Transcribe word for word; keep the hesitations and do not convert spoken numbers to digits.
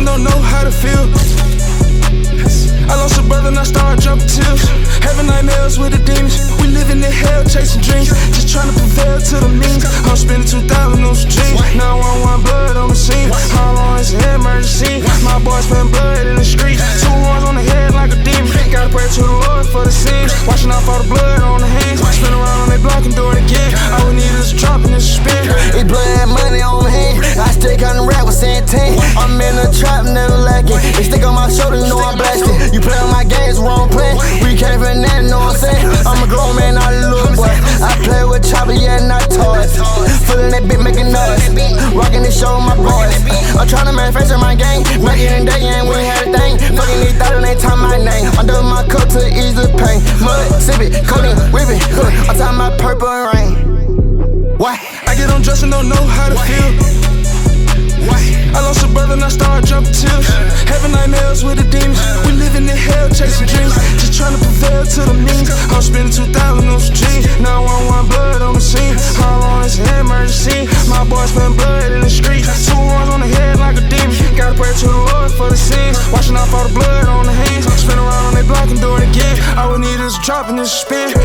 and don't know how to feel. I lost a brother and I started dropping tears. Having nightmares with the demons. We living in hell, chasing dreams. Just trying to prevail to the means. I'm spending two thousand on some jeans. nine one one blood on the scene. How long is an emergency? My boy spend blood in the streets. Two horns on the head like a demon. Gotta pray to the Lord for the sins. Washing off all the blood on the hands. Spin around on their block and do it again. All we need is a drop and it's a spin. He blood that money on the hand. I still counting rap with Santan. I'm in the trap, never lacking. They stick on my shoulder, know I'm blasting. You play on my games, wrong plan. We can't even that, know what I'm saying? I'm a grown man, not a little boy. I play with chopper, yeah, not toys. Feeling that bit, making noise. Rocking this show with my boys. I'm trying to manufacture my game. Back in the day, and we had a thing. Fucking these thoughts and they talk my name. Under my cup to ease the pain. Mud, sip it, codeine, whip it. I'm talking my purple rain. What? I get undressed and don't know how to feel. I lost a brother and I started dropping tears. Having nightmares with the demons. We living in hell, chasing dreams. Just trying to prevail to the means. I'm spending two thousand on some jeans. nine one one blood on the scene. How long is an emergency? My boy spend blood in the streets. Two horns on the head like a demon. Gotta pray to the Lord for the sins. Washing off all the blood on the hands. Spin around on their block and do it again. All we need is a drop and it's a spin.